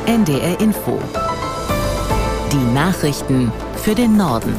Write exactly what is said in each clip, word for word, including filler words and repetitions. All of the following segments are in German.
N D R Info. Die Nachrichten für den Norden.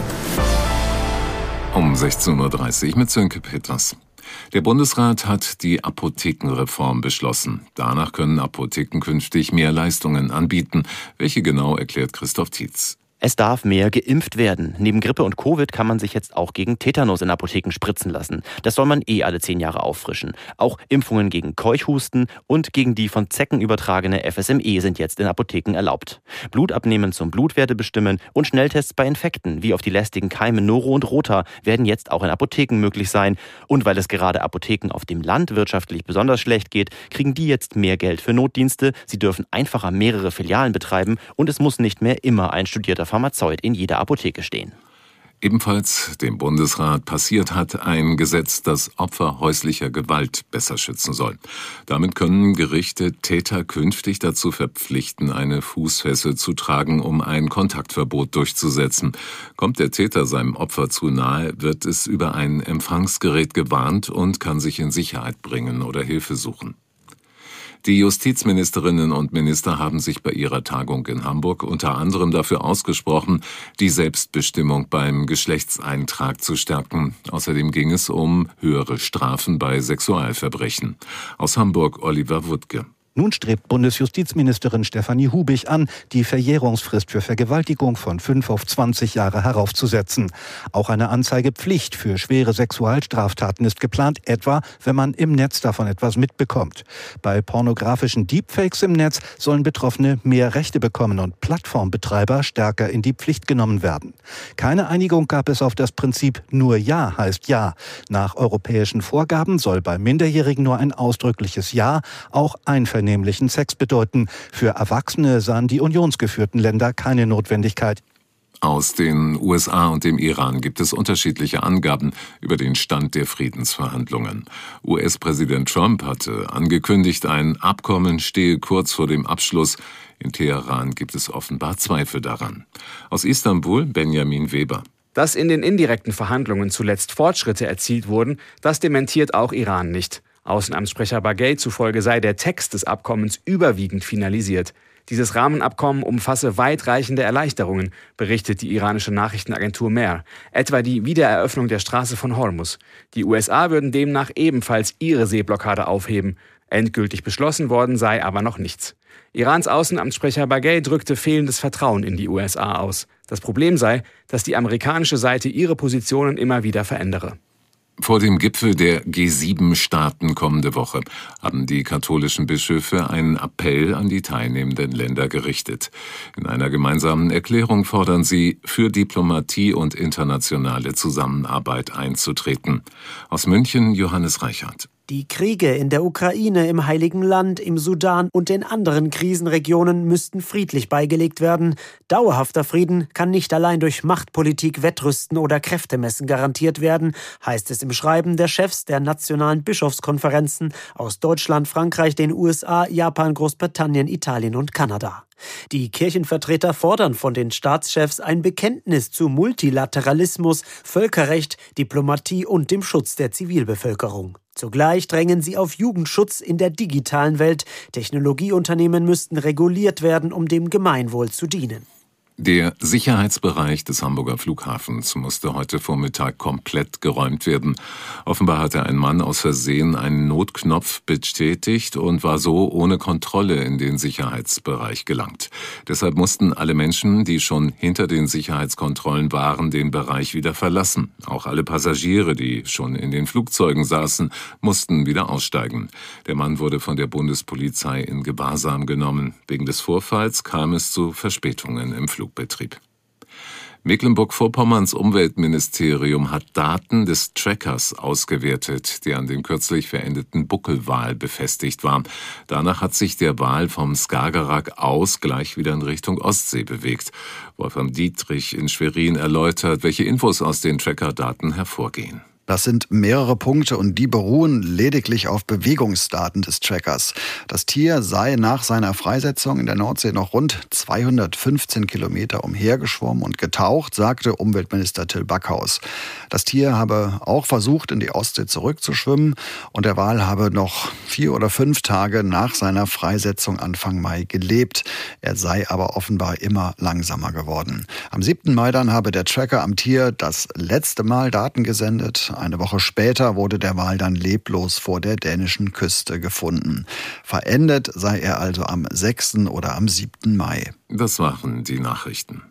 Um sechzehn Uhr dreißig mit Sönke Peters. Der Bundesrat hat die Apothekenreform beschlossen. Danach können Apotheken künftig mehr Leistungen anbieten. Welche genau, erklärt Christoph Tietz. Es darf mehr geimpft werden. Neben Grippe und Covid kann man sich jetzt auch gegen Tetanus in Apotheken spritzen lassen. Das soll man eh alle zehn Jahre auffrischen. Auch Impfungen gegen Keuchhusten und gegen die von Zecken übertragene F S M E sind jetzt in Apotheken erlaubt. Blutabnehmen zum Blutwerte bestimmen und Schnelltests bei Infekten wie auf die lästigen Keime Noro und Rota werden jetzt auch in Apotheken möglich sein. Und weil es gerade Apotheken auf dem Land wirtschaftlich besonders schlecht geht, kriegen die jetzt mehr Geld für Notdienste. Sie dürfen einfacher mehrere Filialen betreiben und es muss nicht mehr immer ein studierter Pharmazeut in jeder Apotheke stehen. Ebenfalls dem Bundesrat passiert hat ein Gesetz, das Opfer häuslicher Gewalt besser schützen soll. Damit können Gerichte Täter künftig dazu verpflichten, eine Fußfessel zu tragen, um ein Kontaktverbot durchzusetzen. Kommt der Täter seinem Opfer zu nahe, wird es über ein Empfangsgerät gewarnt und kann sich in Sicherheit bringen oder Hilfe suchen. Die Justizministerinnen und Minister haben sich bei ihrer Tagung in Hamburg unter anderem dafür ausgesprochen, die Selbstbestimmung beim Geschlechtseintrag zu stärken. Außerdem ging es um höhere Strafen bei Sexualverbrechen. Aus Hamburg Oliver Wuttke. Nun strebt Bundesjustizministerin Stefanie Hubig an, die Verjährungsfrist für Vergewaltigung von fünf auf zwanzig Jahre heraufzusetzen. Auch eine Anzeigepflicht für schwere Sexualstraftaten ist geplant, etwa wenn man im Netz davon etwas mitbekommt. Bei pornografischen Deepfakes im Netz sollen Betroffene mehr Rechte bekommen und Plattformbetreiber stärker in die Pflicht genommen werden. Keine Einigung gab es auf das Prinzip nur Ja heißt Ja. Nach europäischen Vorgaben soll bei Minderjährigen nur ein ausdrückliches Ja auch einverständlich nämlichen Sex bedeuten. Für Erwachsene sahen die unionsgeführten Länder keine Notwendigkeit. Aus den U S A und dem Iran gibt es unterschiedliche Angaben über den Stand der Friedensverhandlungen. U S-Präsident Trump hatte angekündigt, ein Abkommen stehe kurz vor dem Abschluss. In Teheran gibt es offenbar Zweifel daran. Aus Istanbul Benjamin Weber. Dass in den indirekten Verhandlungen zuletzt Fortschritte erzielt wurden, das dementiert auch Iran nicht. Außenamtssprecher Bagay zufolge sei der Text des Abkommens überwiegend finalisiert. Dieses Rahmenabkommen umfasse weitreichende Erleichterungen, berichtet die iranische Nachrichtenagentur Mehr, etwa die Wiedereröffnung der Straße von Hormuz. Die U S A würden demnach ebenfalls ihre Seeblockade aufheben. Endgültig beschlossen worden sei aber noch nichts. Irans Außenamtssprecher Bagay drückte fehlendes Vertrauen in die U S A aus. Das Problem sei, dass die amerikanische Seite ihre Positionen immer wieder verändere. Vor dem Gipfel der G sieben Staaten kommende Woche haben die katholischen Bischöfe einen Appell an die teilnehmenden Länder gerichtet. In einer gemeinsamen Erklärung fordern sie, für Diplomatie und internationale Zusammenarbeit einzutreten. Aus München Johannes Reichert. Die Kriege in der Ukraine, im Heiligen Land, im Sudan und in anderen Krisenregionen müssten friedlich beigelegt werden. Dauerhafter Frieden kann nicht allein durch Machtpolitik, Wettrüsten oder Kräftemessen garantiert werden, heißt es im Schreiben der Chefs der nationalen Bischofskonferenzen aus Deutschland, Frankreich, den U S A, Japan, Großbritannien, Italien und Kanada. Die Kirchenvertreter fordern von den Staatschefs ein Bekenntnis zu Multilateralismus, Völkerrecht, Diplomatie und dem Schutz der Zivilbevölkerung. Zugleich drängen sie auf Jugendschutz in der digitalen Welt. Technologieunternehmen müssten reguliert werden, um dem Gemeinwohl zu dienen. Der Sicherheitsbereich des Hamburger Flughafens musste heute Vormittag komplett geräumt werden. Offenbar hatte ein Mann aus Versehen einen Notknopf betätigt und war so ohne Kontrolle in den Sicherheitsbereich gelangt. Deshalb mussten alle Menschen, die schon hinter den Sicherheitskontrollen waren, den Bereich wieder verlassen. Auch alle Passagiere, die schon in den Flugzeugen saßen, mussten wieder aussteigen. Der Mann wurde von der Bundespolizei in Gewahrsam genommen. Wegen des Vorfalls kam es zu Verspätungen im Flug. Betrieb. Mecklenburg-Vorpommerns Umweltministerium hat Daten des Trackers ausgewertet, der an dem kürzlich verendeten Buckelwal befestigt war. Danach hat sich der Wal vom Skagerrak aus gleich wieder in Richtung Ostsee bewegt. Wolfram Dietrich in Schwerin erläutert, welche Infos aus den Tracker-Daten hervorgehen. Das sind mehrere Punkte und die beruhen lediglich auf Bewegungsdaten des Trackers. Das Tier sei nach seiner Freisetzung in der Nordsee noch rund zweihundertfünfzehn Kilometer umhergeschwommen und getaucht, sagte Umweltminister Till Backhaus. Das Tier habe auch versucht, in die Ostsee zurückzuschwimmen und der Wal habe noch vier oder fünf Tage nach seiner Freisetzung Anfang Mai gelebt. Er sei aber offenbar immer langsamer geworden. Am siebten Mai dann habe der Tracker am Tier das letzte Mal Daten gesendet. Eine Woche später wurde der Wal dann leblos vor der dänischen Küste gefunden. Verendet sei er also am sechsten oder am siebten Mai. Das waren die Nachrichten.